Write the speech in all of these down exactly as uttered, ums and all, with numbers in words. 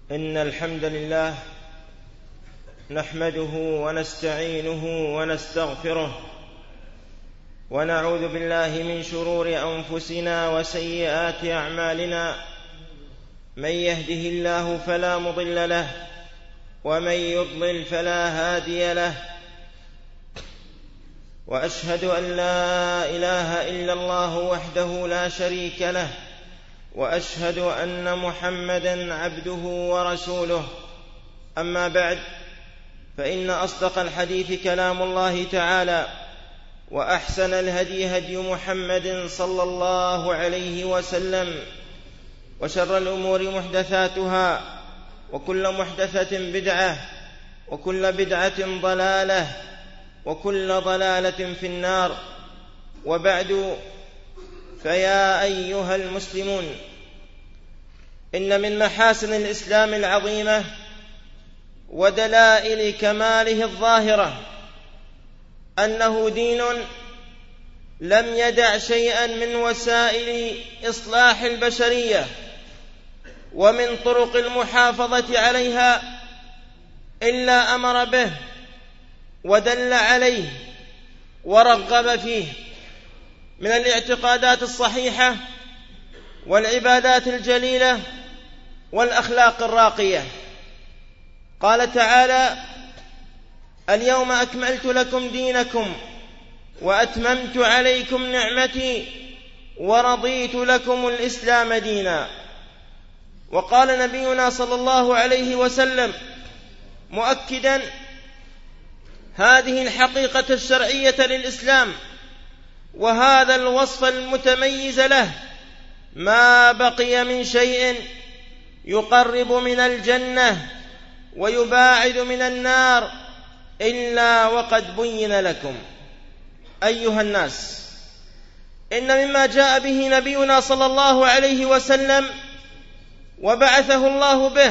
إن الحمد لله نحمده ونستعينه ونستغفره ونعوذ بالله من شرور أنفسنا وسيئات أعمالنا. من يهده الله فلا مضل له ومن يضلل فلا هادي له، وأشهد أن لا إله إلا الله وحده لا شريك له، وأشهد أن محمدًا عبده ورسوله. أما بعد، فإن أصدق الحديث كلام الله تعالى، وأحسن الهدي هدي محمد صلى الله عليه وسلم، وشر الأمور محدثاتها، وكل محدثة بدعة، وكل بدعة ضلالة، وكل ضلالة في النار. وبعد، فيا أيها المسلمون، إن من محاسن الإسلام العظيمة ودلائل كماله الظاهرة أنه دين لم يدع شيئا من وسائل إصلاح البشرية ومن طرق المحافظة عليها إلا أمر به ودل عليه ورغب فيه، من الاعتقادات الصحيحة والعبادات الجليلة والأخلاق الراقية. قال تعالى: اليوم أكملت لكم دينكم وأتممت عليكم نعمتي ورضيت لكم الإسلام دينا. وقال نبينا صلى الله عليه وسلم مؤكدا هذه الحقيقة الشرعية للإسلام وهذا الوصف المتميز له: ما بقي من شيء يقرب من الجنة ويباعد من النار إلا وقد بين لكم. أيها الناس، إن مما جاء به نبينا صلى الله عليه وسلم وبعثه الله به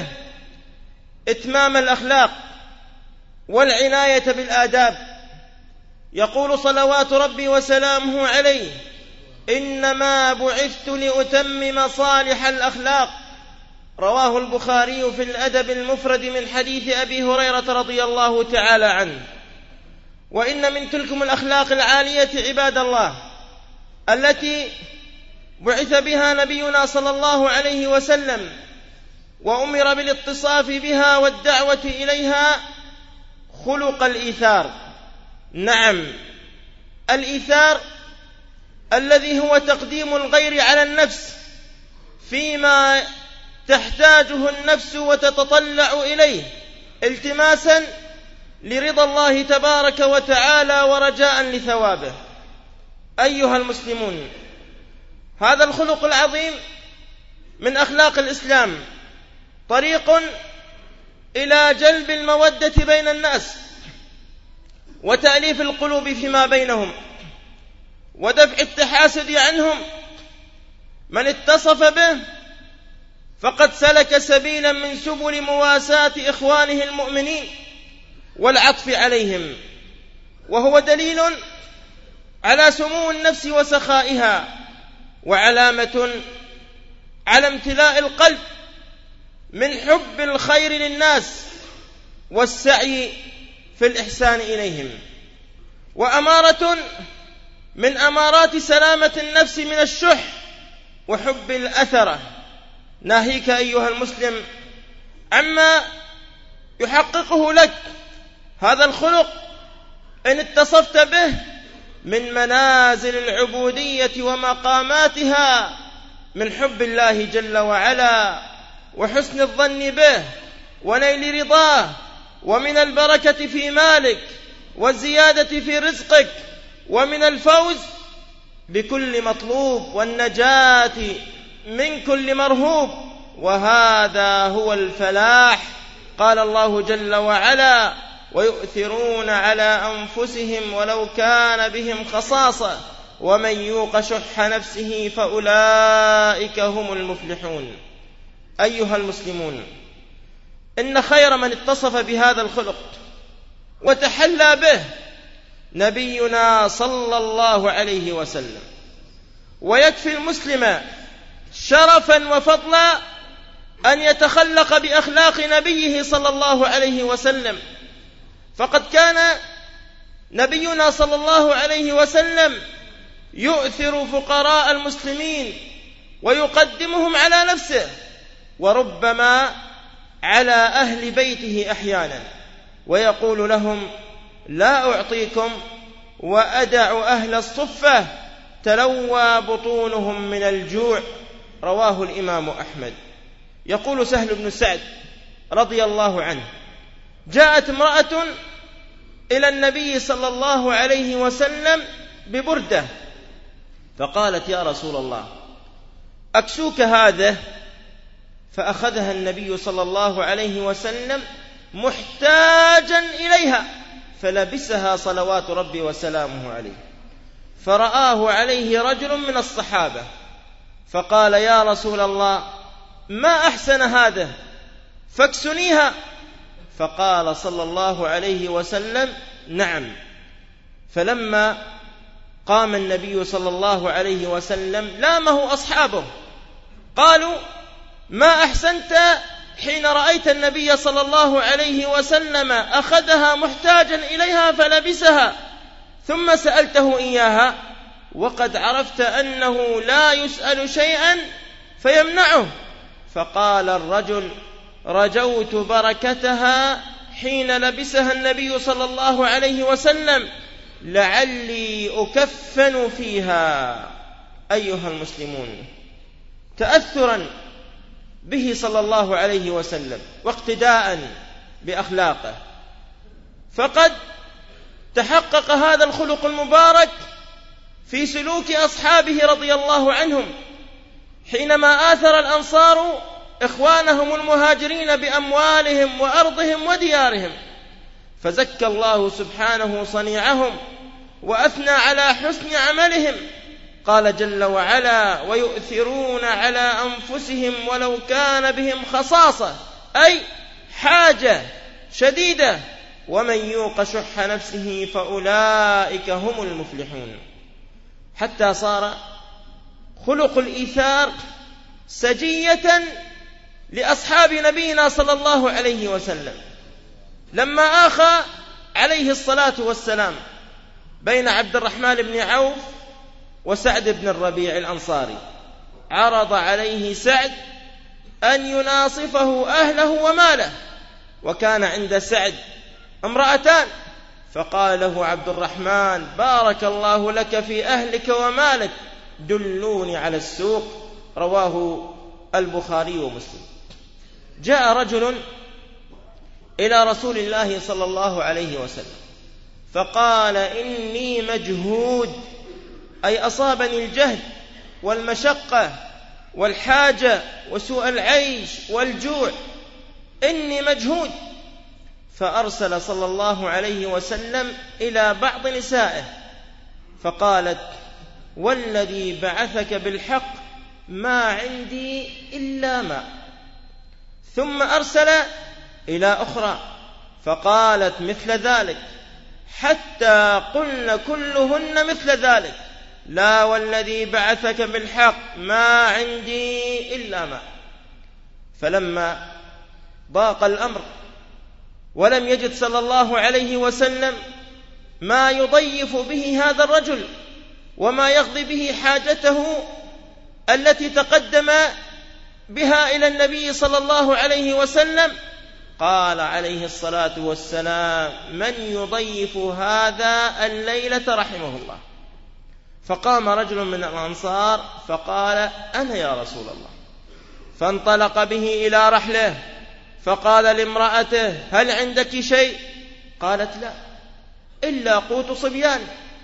إتمام الأخلاق والعناية بالآداب. يقول صلوات ربي وسلامه عليه: إنما بعثت لأتمم صالح الأخلاق. رواه البخاري في الأدب المفرد من حديث أبي هريرة رضي الله تعالى عنه. وإن من تلكم الأخلاق العالية عباد الله التي بعث بها نبينا صلى الله عليه وسلم وأمر بالاتصاف بها والدعوة إليها خلق الإيثار. نعم، الإيثار الذي هو تقديم الغير على النفس فيما تحتاجه النفس وتتطلع إليه التماسا لرضا الله تبارك وتعالى ورجاء لثوابه. أيها المسلمون، هذا الخلق العظيم من أخلاق الإسلام طريق إلى جلب المودة بين الناس وتأليف القلوب فيما بينهم ودفع التحاسد عنهم. من اتصف به فقد سلك سبيلا من سبل مواساة إخوانه المؤمنين والعطف عليهم، وهو دليل على سمو النفس وسخائها، وعلامة على امتلاء القلب من حب الخير للناس والسعي في الإحسان إليهم، وأمارة من أمارات سلامة النفس من الشح وحب الأثرة. ناهيك أيها المسلم عما يحققه لك هذا الخلق إن اتصفت به من منازل العبودية ومقاماتها من حب الله جل وعلا وحسن الظن به ونيل رضاه، ومن البركة في مالك والزيادة في رزقك، ومن الفوز بكل مطلوب والنجاة من كل مرهوب، وهذا هو الفلاح. قال الله جل وعلا: ويؤثرون على أنفسهم ولو كان بهم خصاصة ومن يوق شح نفسه فأولئك هم المفلحون. أيها المسلمون، إن خير من اتصف بهذا الخلق وتحلى به نبينا صلى الله عليه وسلم. ويكفي المسلم شرفا وفضلا أن يتخلق بأخلاق نبيه صلى الله عليه وسلم، فقد كان نبينا صلى الله عليه وسلم يؤثر فقراء المسلمين ويقدمهم على نفسه، وربما على أهل بيته أحيانا، ويقول لهم: لا أعطيكم وأدع أهل الصفة تلوى بطونهم من الجوع. رواه الإمام أحمد. يقول سهل بن سعد رضي الله عنه: جاءت امرأة إلى النبي صلى الله عليه وسلم ببردة، فقالت: يا رسول الله، أكسوك هذا؟ فأخذها النبي صلى الله عليه وسلم محتاجا إليها، فلبسها صلوات ربي وسلامه عليه. فرآه عليه رجل من الصحابة فقال: يا رسول الله، ما أحسن هذا، فاكسنيها. فقال صلى الله عليه وسلم: نعم. فلما قام النبي صلى الله عليه وسلم لامه أصحابه، قالوا: ما أحسنت حين رأيت النبي صلى الله عليه وسلم أخذها محتاجا إليها فلبسها، ثم سألته إياها، وقد عرفت أنه لا يسأل شيئا فيمنعه. فقال الرجل: رجوت بركتها حين لبسها النبي صلى الله عليه وسلم، لعلي أكفن فيها. أيها المسلمون، تأثرا به صلى الله عليه وسلم واقتداء بأخلاقه، فقد تحقق هذا الخلق المبارك في سلوك أصحابه رضي الله عنهم، حينما آثر الأنصار إخوانهم المهاجرين بأموالهم وأرضهم وديارهم، فزكى الله سبحانه صنيعهم وأثنى على حسن عملهم. قال جل وعلا: ويؤثرون على أنفسهم ولو كان بهم خصاصة، أي حاجة شديدة، ومن يوق شح نفسه فأولئك هم المفلحون. حتى صار خلق الإيثار سجية لأصحاب نبينا صلى الله عليه وسلم، لما آخى عليه الصلاة والسلام بين عبد الرحمن بن عوف وسعد بن الربيع الأنصاري، عرض عليه سعد أن يناصفه أهله وماله، وكان عند سعد امرأتان، فقال له عبد الرحمن: بارك الله لك في أهلك ومالك، دلوني على السوق. رواه البخاري ومسلم. جاء رجل إلى رسول الله صلى الله عليه وسلم فقال: إني مجهود، أي أصابني الجهد والمشقة والحاجة وسوء العيش والجوع، إني مجهود. فأرسل صلى الله عليه وسلم إلى بعض نسائه فقالت: والذي بعثك بالحق ما عندي إلا ماء. ثم أرسل إلى أخرى فقالت مثل ذلك، حتى قلن كلهن مثل ذلك: لا والذي بعثك بالحق ما عندي إلا ماء. فلما ضاق الأمر ولم يجد صلى الله عليه وسلم ما يضيف به هذا الرجل وما يقضي به حاجته التي تقدم بها إلى النبي صلى الله عليه وسلم، قال عليه الصلاة والسلام: من يضيف هذا الليلة رحمه الله. فقام رجل من الأنصار فقال: أنا يا رسول الله. فانطلق به إلى رحله فقال لامرأته: هل عندك شيء؟ قالت: لا، إلا قوت صبيان.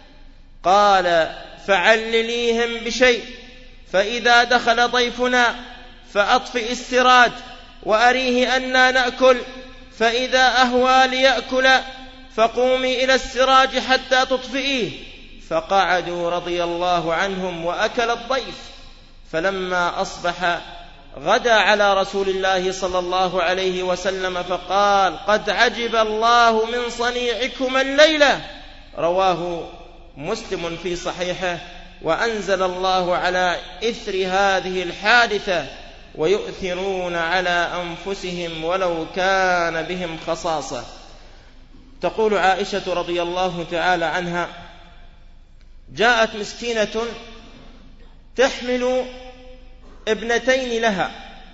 قال: فعلليهم بشيء، فإذا دخل ضيفنا فأطفئ السراج وأريه أنا نأكل، فإذا أهوى ليأكل فقومي إلى السراج حتى تطفئيه. فقعدوا رضي الله عنهم وأكل الضيف. فلما أصبح غدا على رسول الله صلى الله عليه وسلم فقال: قد عجب الله من صنيعكم الليلة. رواه مسلم في صحيحه. وأنزل الله على إثر هذه الحادثة ويؤثرون على أنفسهم ولو كان بهم خصاصة. تقول عائشة رضي الله تعالى عنها: جاءت مسكينة تحمل ابنتين لها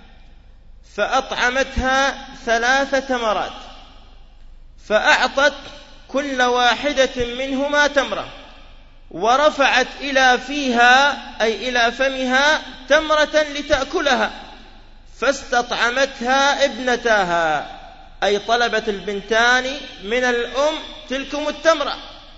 فأطعمتها ثلاث تمرات، فأعطت كل واحدة منهما تمرة، ورفعت إلى فيها أي إلى فمها تمرة لتأكلها، فاستطعمتها ابنتاها، أي طلبت البنتان من الأم تلكم التمرة،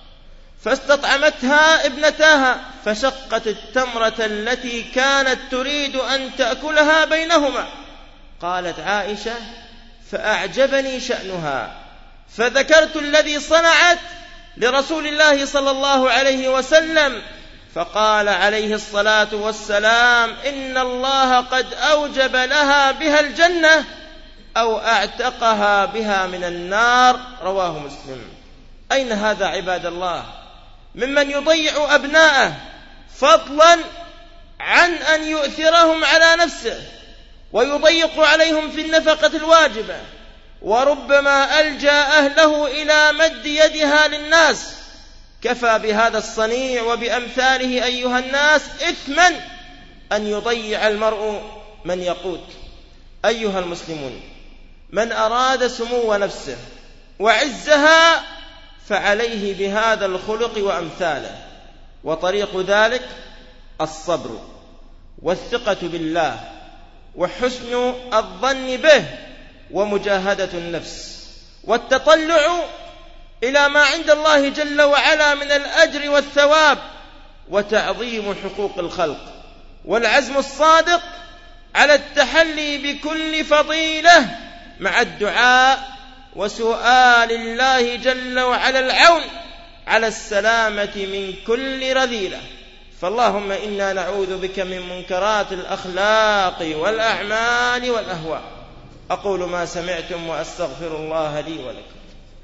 فاستطعمتها ابنتاها، فشقت التمرة التي كانت تريد أن تأكلها بينهما. قالت عائشة: فأعجبني شأنها، فذكرت الذي صنعت لرسول الله صلى الله عليه وسلم، فقال عليه الصلاة والسلام: إن الله قد أوجب لها بها الجنة أو أعتقها بها من النار. رواه مسلم. أين هذا عباد الله ممن يضيع أبناءه فضلا عن أن يؤثرهم على نفسه ويضيق عليهم في النفقة الواجبة، وربما ألجأ أهله إلى مد يدها للناس. كفى بهذا الصنيع وبأمثاله أيها الناس إثما أن يضيع المرء من يقوت. أيها المسلمون، من أراد سمو نفسه وعزها فعليه بهذا الخلق وأمثاله، وطريق ذلك الصبر والثقة بالله وحسن الظن به ومجاهدة النفس والتطلع إلى ما عند الله جل وعلا من الأجر والثواب وتعظيم حقوق الخلق، والعزم الصادق على التحلي بكل فضيلة مع الدعاء وسؤال الله جل وعلا العون على السلامة من كل رذيلة. فاللهم إنا نعوذ بك من منكرات الأخلاق والأعمال والأهواء. أقول ما سمعتم وأستغفر الله لي ولكم.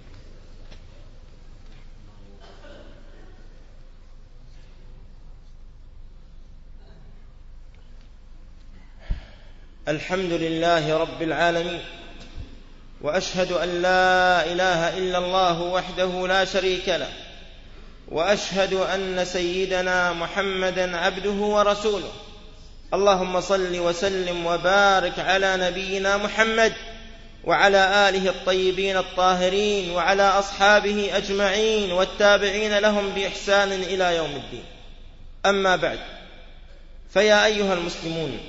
الحمد لله رب العالمين، وأشهد أن لا إله إلا الله وحده لا شريك له، وأشهد أن سيدنا محمدا عبده ورسوله. اللهم صل وسلم وبارك على نبينا محمد وعلى آله الطيبين الطاهرين وعلى أصحابه أجمعين والتابعين لهم بإحسان إلى يوم الدين. أما بعد، فيا أيها المسلمون،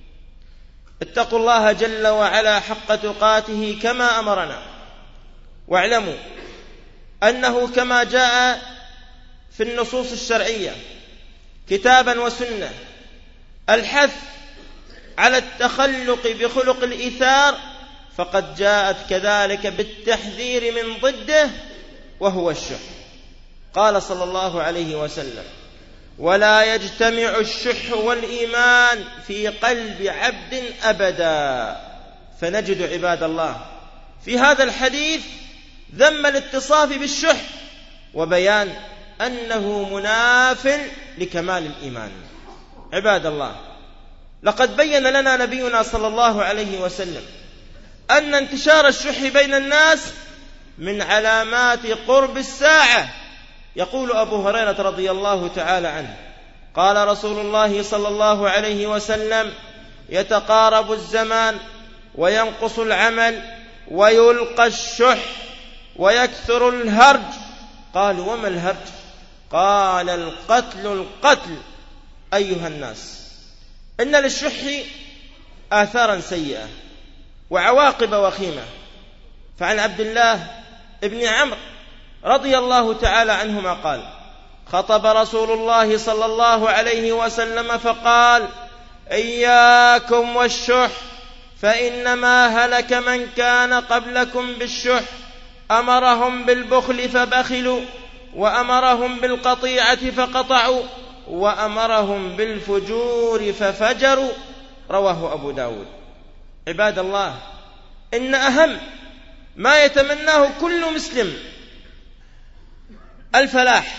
اتقوا الله جل وعلا حق تقاته كما أمرنا، واعلموا أنه كما جاء في النصوص الشرعية كتابا وسنة الحث على التخلق بخلق الإيثار، فقد جاءت كذلك بالتحذير من ضده وهو الشح. قال صلى الله عليه وسلم: ولا يجتمع الشح والإيمان في قلب عبد أبدا. فنجد عباد الله في هذا الحديث ذم الاتصاف بالشح وبيان أنه مناف لكمال الإيمان. عباد الله، لقد بين لنا نبينا صلى الله عليه وسلم أن انتشار الشح بين الناس من علامات قرب الساعة. يقول أبو هريرة رضي الله تعالى عنه: قال رسول الله صلى الله عليه وسلم: يتقارب الزمان وينقص العمل ويلقى الشح ويكثر الهرج. قالوا: وما الهرج؟ قال: القتل القتل. أيها الناس، إن للشح آثارا سيئة وعواقب وخيمة. فعن عبد الله ابن عمرو رضي الله تعالى عنهما قال: خطب رسول الله صلى الله عليه وسلم فقال: إياكم والشح، فإنما هلك من كان قبلكم بالشح، أمرهم بالبخل فبخلوا، وأمرهم بالقطيعة فقطعوا، وأمرهم بالفجور ففجروا. رواه أبو داود. عباد الله، إن أهم ما يتمناه كل مسلم الفلاح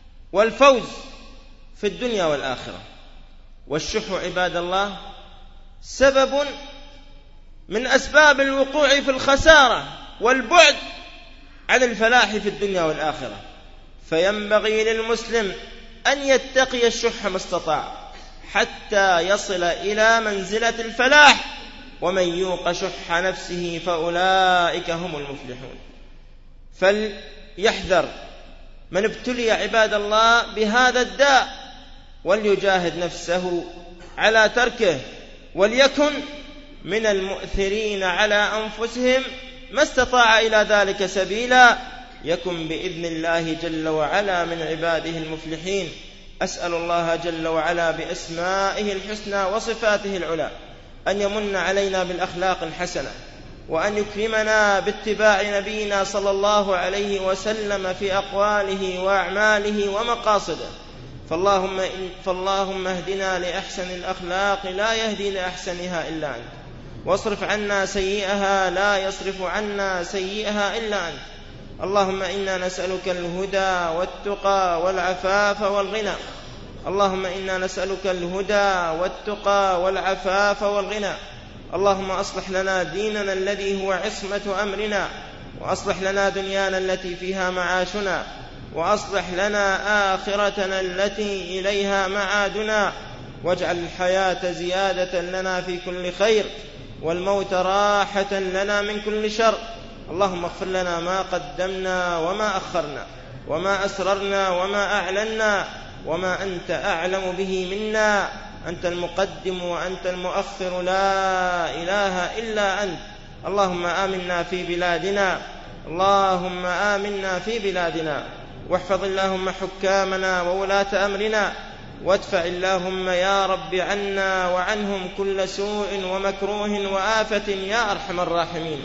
والفوز في الدنيا والآخرة، والشح عباد الله سبب من أسباب الوقوع في الخسارة والبعد عن الفلاح في الدنيا والآخرة. فينبغي للمسلم أن يتقي الشح ما استطاع حتى يصل إلى منزلة الفلاح، ومن يوق شح نفسه فأولئك هم المفلحون. فليحذر من ابتلي عباد الله بهذا الداء وليجاهد نفسه على تركه، وليكن من المؤثرين على أنفسهم ما استطاع إلى ذلك سبيلا، يكن بإذن الله جل وعلا من عباده المفلحين. أسأل الله جل وعلا بأسمائه الحسنى وصفاته العلى أن يمن علينا بالأخلاق الحسنة، وأن يكرمنا باتباع نبينا صلى الله عليه وسلم في أقواله وأعماله ومقاصده. فاللهم, فاللهم اهدنا لأحسن الأخلاق لا يهدي لأحسنها إلا أنت، واصرف عنا سيئها لا يصرف عنا سيئها إلا أنت. اللهم إنا نسألك الهدى والتقى والعفاف والغنى. اللهم إنا نسألك الهدى والتقى والعفاف والغنى. اللهم أصلح لنا ديننا الذي هو عصمة أمرنا، وأصلح لنا دنيانا التي فيها معاشنا، وأصلح لنا آخرتنا التي إليها معادنا، واجعل الحياة زيادة لنا في كل خير، والموت راحة لنا من كل شر. اللهم اغفر لنا ما قدمنا وما أخرنا، وما أسررنا وما أعلنا، وما أنت أعلم به منا. أنت المقدم وأنت المؤخر، لا إله إلا أنت. اللهم آمنا في بلادنا، اللهم آمنا في بلادنا، واحفظ اللهم حكامنا وولاة أمرنا، وادفع اللهم يا رب عنا وعنهم كل سوء ومكروه وآفة يا أرحم الراحمين.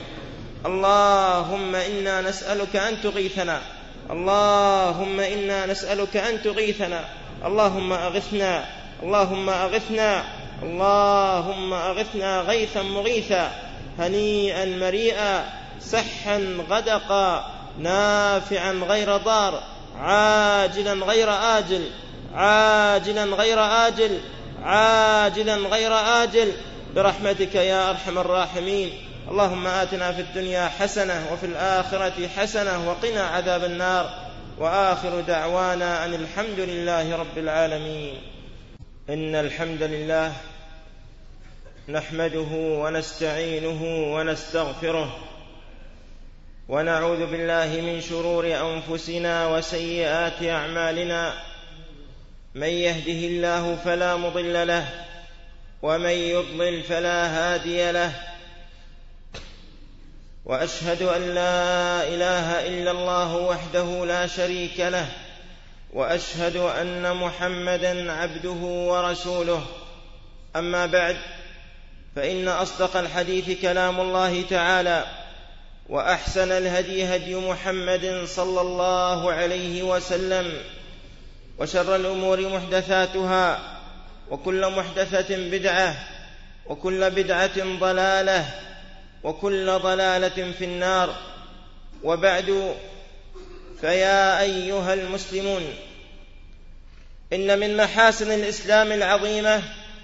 اللهم إنا نسألك أن تغيثنا، اللهم إنا نسألك أن تغيثنا. اللهم أغثنا، اللهم أغثنا، اللهم أغثنا غيثا مغيثا، هنيئا مريئا، سحا غدقا، نافعا غير ضار، عاجلا غير آجل، عاجلا غير آجل، عاجلا غير آجل، برحمتك يا أرحم الراحمين. اللهم آتنا في الدنيا حسنة وفي الآخرة حسنة وقنا عذاب النار. وآخر دعوانا أن الحمد لله رب العالمين. إن الحمد لله نحمده ونستعينه ونستغفره، ونعوذ بالله من شرور أنفسنا وسيئات أعمالنا. من يهده الله فلا مضل له، ومن يضلل فلا هادي له. وأشهد أن لا إله إلا الله وحده لا شريك له، وأشهد أن محمدًا عبده ورسوله. أما بعد، فإن أصدق الحديث كلام الله تعالى، وأحسن الهدي هدي محمد صلى الله عليه وسلم، وشر الأمور محدثاتها، وكل محدثة بدعة، وكل بدعة ضلالة، وكل ضلالة في النار. وبعد، فيا أيها المسلمون، إن من محاسن الإسلام العظيمة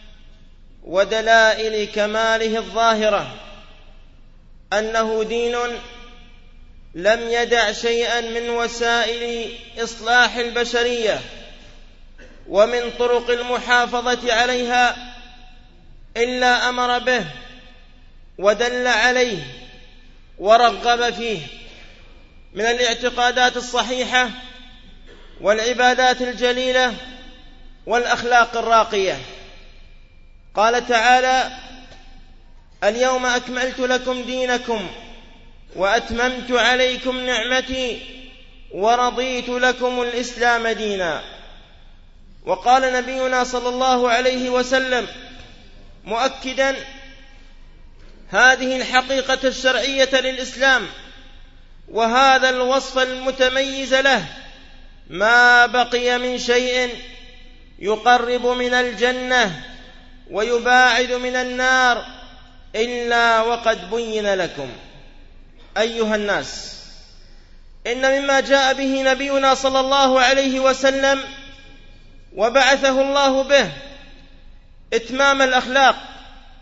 ودلائل كماله الظاهرة أنه دين لم يدع شيئا من وسائل إصلاح البشرية ومن طرق المحافظة عليها إلا أمر به ودل عليه ورغب فيه، من الاعتقادات الصحيحة والعبادات الجليلة والأخلاق الراقية. قال تعالى: اليوم أكملت لكم دينكم وأتممت عليكم نعمتي ورضيت لكم الإسلام دينا. وقال نبينا صلى الله عليه وسلم مؤكدا هذه الحقيقة الشرعية للإسلام وهذا الوصف المتميز له: ما بقي من شيء يقرب من الجنة ويباعد من النار إلا وقد بين لكم. أيها الناس، إن مما جاء به نبينا صلى الله عليه وسلم وبعثه الله به إتمام الأخلاق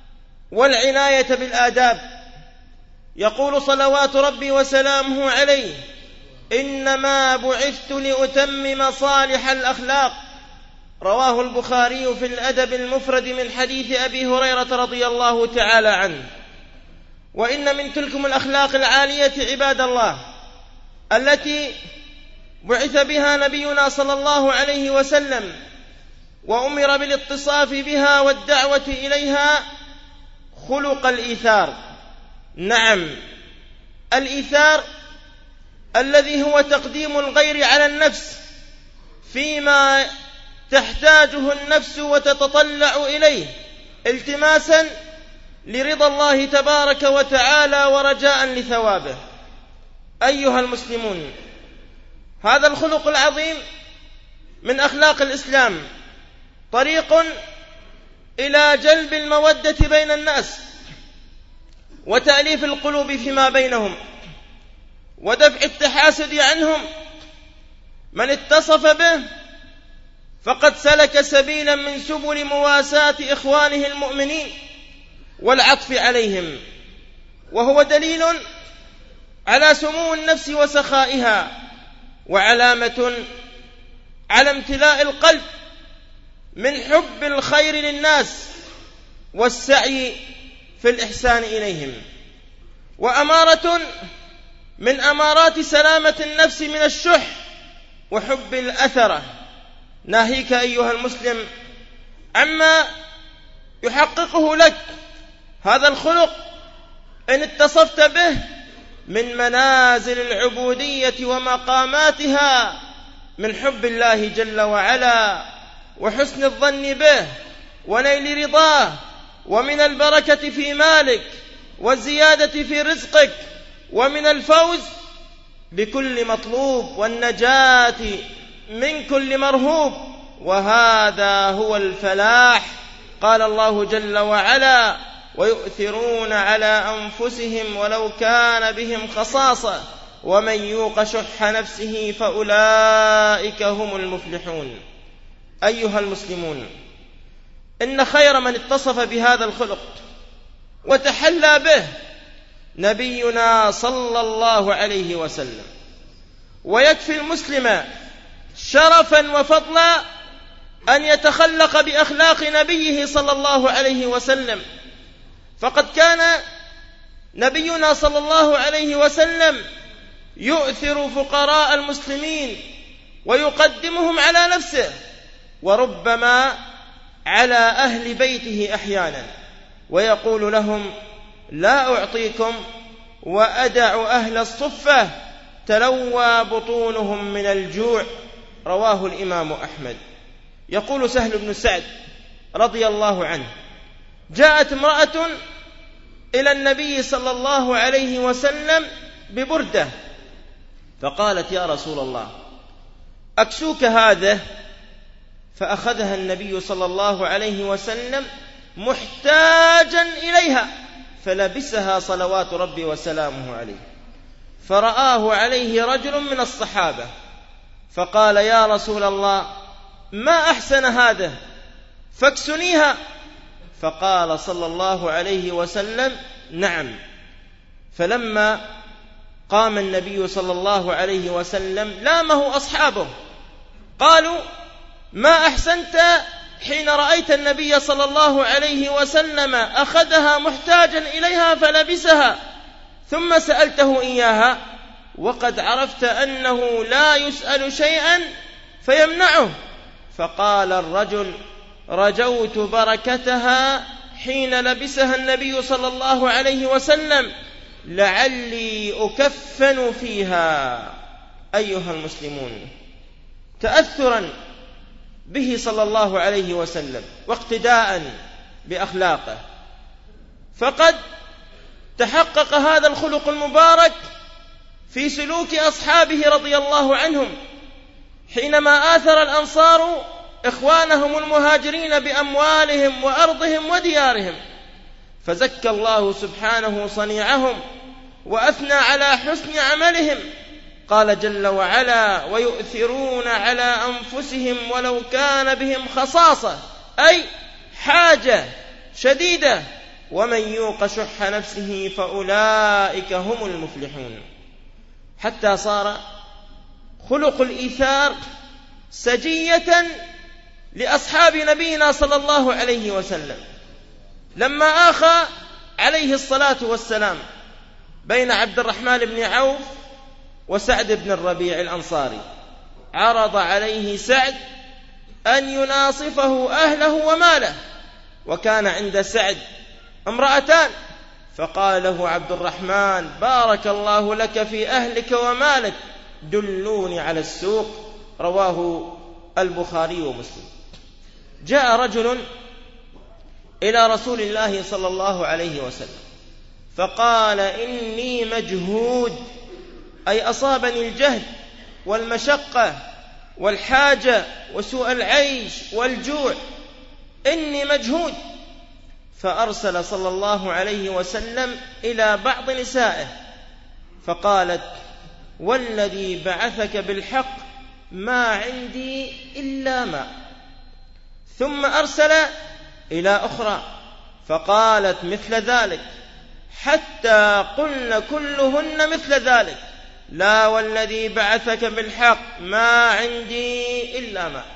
والعناية بالآداب. يقول صلوات ربي وسلامه عليه: إنما بعثت لأتمم صالح الأخلاق. رواه البخاري في الأدب المفرد من حديث أبي هريرة رضي الله تعالى عنه. وإن من تلكم الأخلاق العالية عباد الله التي بعث بها نبينا صلى الله عليه وسلم وأمر بالاتصاف بها والدعوة إليها خلق الإيثار. نعم، الإيثار الذي هو تقديم الغير على النفس فيما تحتاجه النفس وتتطلع إليه التماسا لرضا الله تبارك وتعالى ورجاء لثوابه. أيها المسلمون، هذا الخلق العظيم من أخلاق الإسلام طريق إلى جلب المودة بين الناس وتأليف القلوب فيما بينهم ودفع التحاسد عنهم. من اتصف به فقد سلك سبيلا من سبل مواساة إخوانه المؤمنين والعطف عليهم، وهو دليل على سمو النفس وسخائها، وعلامة على امتلاء القلب من حب الخير للناس والسعي في الإحسان إليهم، وأمارة من أمارات سلامة النفس من الشح وحب الأثرة. ناهيك أيها المسلم عما يحققه لك هذا الخلق إن اتصفت به من منازل العبودية ومقاماتها من حب الله جل وعلا وحسن الظن به ونيل رضاه، ومن البركة في مالك والزيادة في رزقك، ومن الفوز بكل مطلوب والنجاة من كل مرهوب، وهذا هو الفلاح. قال الله جل وعلا: ويؤثرون على أنفسهم ولو كان بهم خصاصة ومن يوق شح نفسه فأولئك هم المفلحون. أيها المسلمون، إن خير من اتصف بهذا الخلق وتحلى به نبينا صلى الله عليه وسلم، ويكفي المسلم شرفا وفضلا أن يتخلق بأخلاق نبيه صلى الله عليه وسلم. فقد كان نبينا صلى الله عليه وسلم يؤثر فقراء المسلمين ويقدمهم على نفسه، وربما على أهل بيته أحيانا، ويقول لهم: لا أعطيكم وأدع أهل الصفة تلوى بطونهم من الجوع. رواه الإمام أحمد. يقول سهل بن سعد رضي الله عنه: جاءت امرأة إلى النبي صلى الله عليه وسلم ببردة، فقالت: يا رسول الله، أكسوك هذا؟ فأخذها النبي صلى الله عليه وسلم محتاجا إليها فلبسها صلوات ربي وسلامه عليه. فرآه عليه رجل من الصحابة فقال: يا رسول الله، ما أحسن هذا، فاكسنيها. فقال صلى الله عليه وسلم: نعم. فلما قام النبي صلى الله عليه وسلم لامه أصحابه، قالوا: ما أحسنت حين رأيت النبي صلى الله عليه وسلم أخذها محتاجا إليها فلبسها ثم سألته إياها، وقد عرفت أنه لا يسأل شيئا فيمنعه. فقال الرجل: رجوت بركتها حين لبسها النبي صلى الله عليه وسلم لعلي أكفن فيها. أيها المسلمون، تأثرا به صلى الله عليه وسلم واقتداء بأخلاقه، فقد تحقق هذا الخلق المبارك في سلوك أصحابه رضي الله عنهم، حينما آثر الأنصار إخوانهم المهاجرين بأموالهم وأرضهم وديارهم، فزكى الله سبحانه صنيعهم وأثنى على حسن عملهم. قال جل وعلا: ويؤثرون على أنفسهم ولو كان بهم خصاصة، أي حاجة شديدة ومن يوق شح نفسه فأولئك هم المفلحون. حتى صار خلق الإيثار سجية لأصحاب نبينا صلى الله عليه وسلم. لما آخى عليه الصلاة والسلام بين عبد الرحمن بن عوف وسعد بن الربيع الأنصاري، عرض عليه سعد أن يناصفه أهله وماله، وكان عند سعد امرأتان، فقال له عبد الرحمن: بارك الله لك في أهلك ومالك، دلوني على السوق. رواه البخاري ومسلم. جاء رجل إلى رسول الله صلى الله عليه وسلم فقال: إني مجهود، أي أصابني الجهد والمشقة والحاجة وسوء العيش والجوع، إني مجهود. فأرسل صلى الله عليه وسلم إلى بعض نسائه فقالت: والذي بعثك بالحق ما عندي إلا ماء. ثم أرسل إلى أخرى فقالت مثل ذلك، حتى قلن كلهن مثل ذلك: لا والذي بعثك بالحق ما عندي إلا ماء.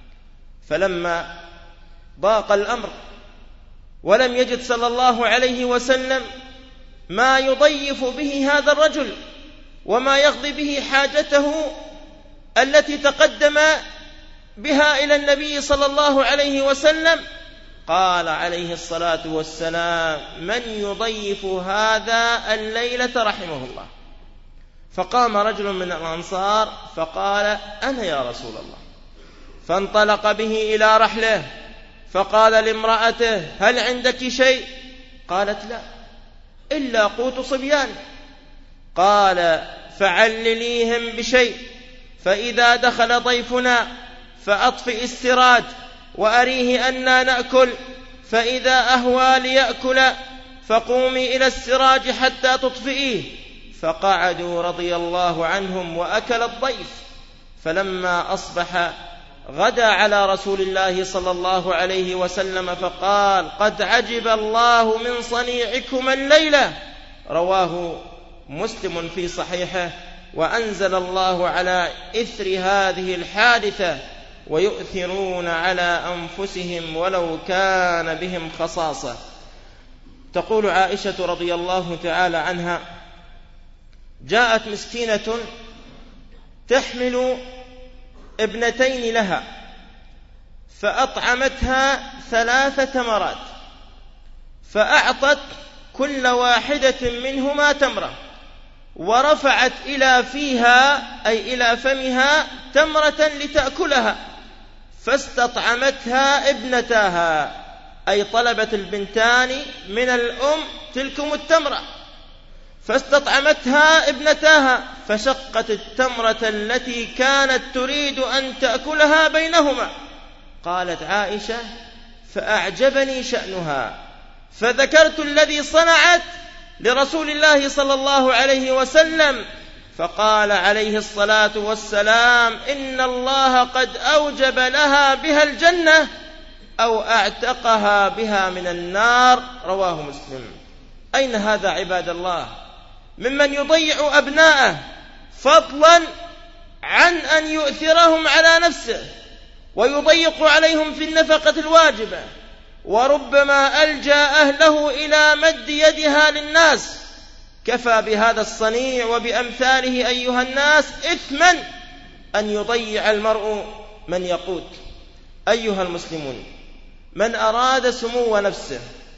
فلما ضاق الأمر ولم يجد صلى الله عليه وسلم ما يضيف به هذا الرجل وما يقضي به حاجته التي تقدم بها إلى النبي صلى الله عليه وسلم، قال عليه الصلاة والسلام: من يضيف هذا الليلة رحمه الله. فقام رجل من الأنصار فقال: أنا يا رسول الله. فانطلق به إلى رحله فقال لامرأته: هل عندك شيء؟ قالت: لا إلا قوت صبيان. قال: فعلليهم بشيء، فإذا دخل ضيفنا فأطفئ السراج وأريه أنا نأكل، فإذا أهوى ليأكل فقومي إلى السراج حتى تطفئيه. فقعدوا رضي الله عنهم وأكل الضيف. فلما أصبح غدا على رسول الله صلى الله عليه وسلم فقال: قد عجب الله من صنيعكم الليلة. رواه مسلم في صحيحه. وأنزل الله على إثر هذه الحادثة: ويؤثرون على أنفسهم ولو كان بهم خصاصة. تقول عائشة رضي الله تعالى عنها: جاءت مسكينة تحمل ابنتين لها فأطعمتها ثلاث تمرات، فأعطت كل واحدة منهما تمرة، ورفعت إلى فيها أي إلى فمها تمرة لتأكلها، فاستطعمتها ابنتاها، أي طلبت البنتان من الأم تلكم التمرة، فاستطعمتها ابنتاها، فشقت التمرة التي كانت تريد أن تأكلها بينهما. قالت عائشة: فأعجبني شأنها، فذكرت الذي صنعت لرسول الله صلى الله عليه وسلم، فقال عليه الصلاة والسلام: إن الله قد أوجب لها بها الجنة أو أعتقها بها من النار. رواه مسلم. أين هذا عباد الله ممن يضيع أبناءه فضلا عن أن يؤثرهم على نفسه ويضيق عليهم في النفقة الواجبة، وربما ألجأ أهله إلى مد يدها للناس. كفى بهذا الصنيع وبأمثاله أيها الناس إثما أن يضيع المرء من يقوت. أيها المسلمون، من أراد سمو نفسه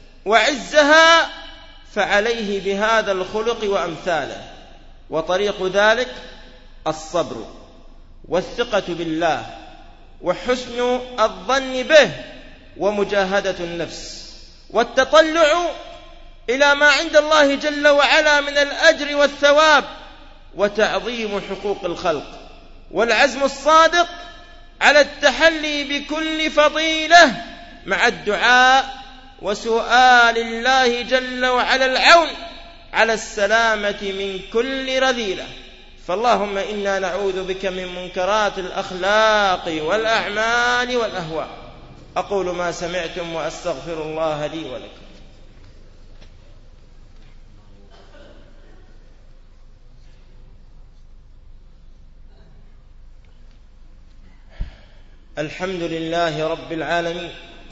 وعزها فعليه بهذا الخلق وأمثاله، وطريق ذلك الصبر والثقة بالله وحسن الظن به ومجاهدة النفس والتطلع إلى ما عند الله جل وعلا من الأجر والثواب وتعظيم حقوق الخلق، والعزم الصادق على التحلي بكل فضيلة مع الدعاء وسؤال الله جل وعلا العون على السلامة من كل رذيلة. فاللهم إنا نعوذ بك من منكرات الأخلاق والأعمال والأهواء. أقول ما سمعتم وأستغفر الله لي ولكم. الحمد لله رب العالمين،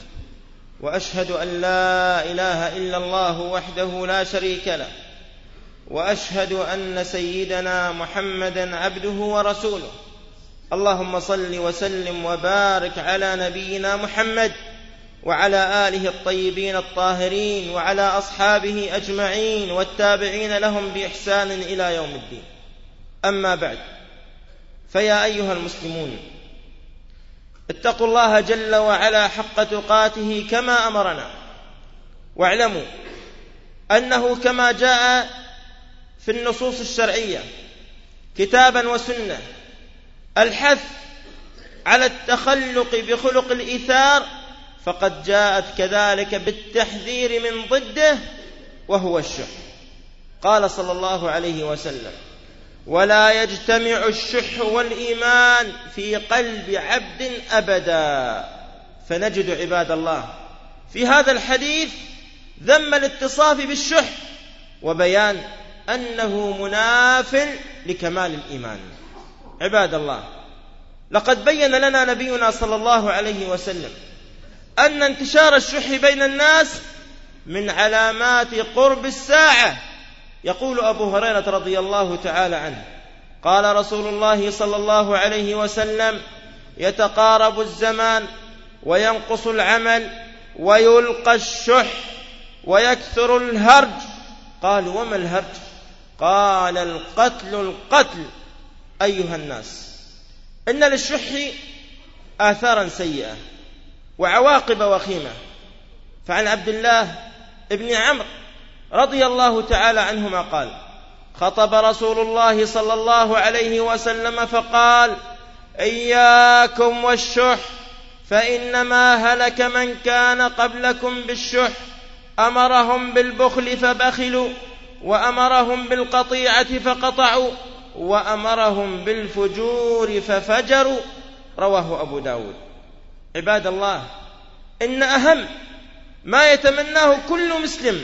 وأشهد أن لا إله إلا الله وحده لا شريك له، وأشهد أن سيدنا محمدًا عبده ورسوله. اللهم صل وسلم وبارك على نبينا محمد وعلى آله الطيبين الطاهرين وعلى أصحابه أجمعين والتابعين لهم بإحسان إلى يوم الدين. أما بعد، فيا أيها المسلمون، اتقوا الله جل وعلا حق تقاته كما أمرنا، واعلموا أنه كما جاء في النصوص الشرعية كتابا وسنة الحث على التخلق بخلق الإيثار، فقد جاءت كذلك بالتحذير من ضده وهو الشح. قال صلى الله عليه وسلم: ولا يجتمع الشح والإيمان في قلب عبد أبدا. فنجد عباد الله في هذا الحديث ذم الاتصاف بالشح وبيان أنه مناف لكمال الإيمان. عباد الله، لقد بين لنا نبينا صلى الله عليه وسلم أن انتشار الشح بين الناس من علامات قرب الساعة. يقول أبو هريرة رضي الله تعالى عنه: قال رسول الله صلى الله عليه وسلم: يتقارب الزمان وينقص العمل ويلقى الشح ويكثر الهرج. قالوا: وما الهرج؟ قال: القتل القتل. أيها الناس، إن للشح آثارا سيئة وعواقب وخيمة. فعن عبد الله ابن عمرو رضي الله تعالى عنهما قال: خطب رسول الله صلى الله عليه وسلم فقال: إياكم والشح، فإنما هلك من كان قبلكم بالشح، أمرهم بالبخل فبخلوا، وأمرهم بالقطيعة فقطعوا، وأمرهم بالفجور ففجروا. رواه أبو داود. عباد الله، إن أهم ما يتمناه كل مسلم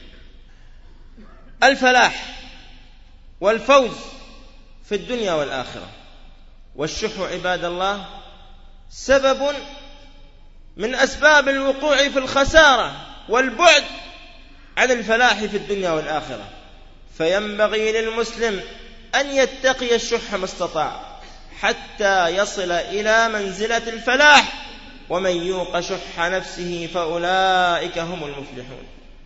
الفلاح والفوز في الدنيا والآخرة، والشح عباد الله سبب من أسباب الوقوع في الخسارة والبعد عن الفلاح في الدنيا والآخرة. فينبغي للمسلم أن يتقي الشح ما استطاع حتى يصل إلى منزلة الفلاح، ومن يوق شح نفسه فأولئك هم المفلحون.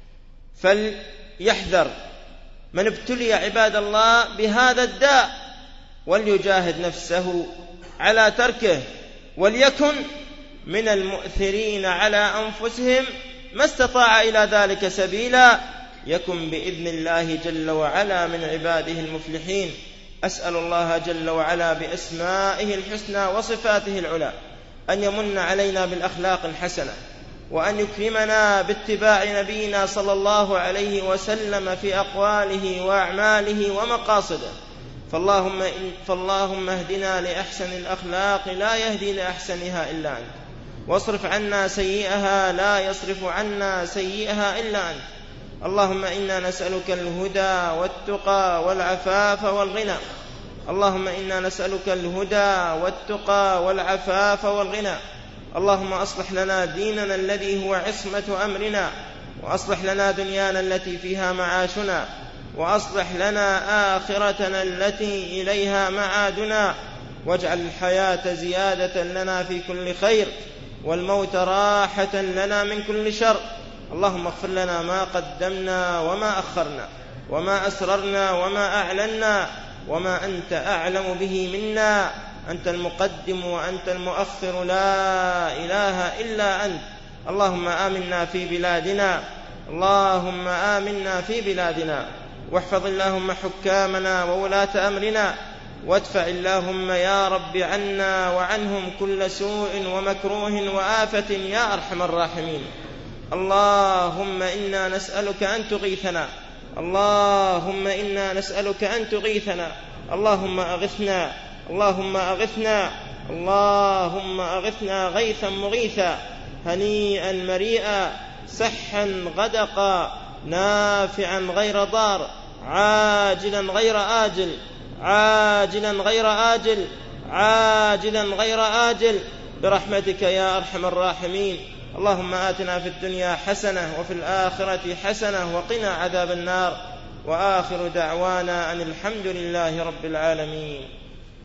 فليحذر من ابتلي عباد الله بهذا الداء، وليجاهد نفسه على تركه، وليكن من المؤثرين على أنفسهم ما استطاع إلى ذلك سبيلا، يكن بإذن الله جل وعلا من عباده المفلحين. أسأل الله جل وعلا بأسمائه الحسنى وصفاته العلى أن يمن علينا بالأخلاق الحسنة، وأن يكرمنا باتباع نبينا صلى الله عليه وسلم في أقواله وأعماله ومقاصده. فاللهم, فاللهم اهدنا لأحسن الأخلاق لا يهدي لأحسنها إلا أنت، واصرف عنا سيئها لا يصرف عنا سيئها إلا أنت. اللهم إنا نسألك الهدى والتقى والعفاف والغنى. اللهم إنا نسألك الهدى والتقى والعفاف والغنى. اللهم أصلح لنا ديننا الذي هو عصمة أمرنا، وأصلح لنا دنيانا التي فيها معاشنا، وأصلح لنا آخرتنا التي إليها معادنا، واجعل الحياة زيادة لنا في كل خير، والموت راحة لنا من كل شر. اللهم اغفر لنا ما قدمنا وما أخرنا، وما أسررنا وما أعلنا، وما أنت أعلم به منا. أنت المقدم وأنت المؤخر، لا إله إلا أنت. اللهم آمنا في بلادنا، اللهم آمنا في بلادنا، واحفظ اللهم حكامنا وولاة أمرنا، وادفع اللهم يا رب عنا وعنهم كل سوء ومكروه وآفة يا أرحم الراحمين. اللهم إنا نسألك أن تغيثنا، اللهم إنا نسألك أن تغيثنا. اللهم أغثنا، اللهم أغثنا، اللهم أغثنا غيثا مغيثا، هنيئا مريئا، سحا غدقا، نافعا غير ضار، عاجلا غير آجل، عاجلا غير آجل، عاجلا غير آجل، برحمتك يا أرحم الراحمين. اللهم آتنا في الدنيا حسنة وفي الآخرة حسنة وقنا عذاب النار. وآخر دعوانا أن الحمد لله رب العالمين.